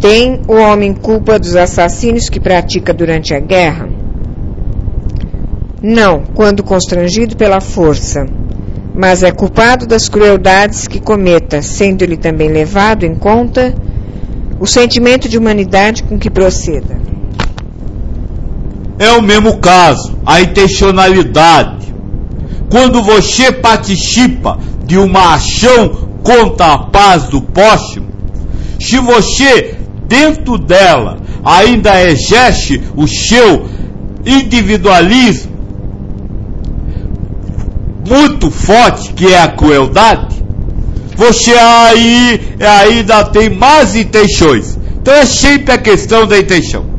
Tem o homem culpa dos assassínios que pratica durante a guerra? Não, quando constrangido pela força, mas é culpado das crueldades que cometa, sendo-lhe também levado em conta o sentimento de humanidade com que proceda. É o mesmo caso, a intencionalidade. Quando você participa de uma ação contra a paz do próximo, se você, dentro dela, ainda exerce o seu individualismo muito forte, que é a crueldade, você aí ainda tem más intenções. Então é sempre a questão da intenção.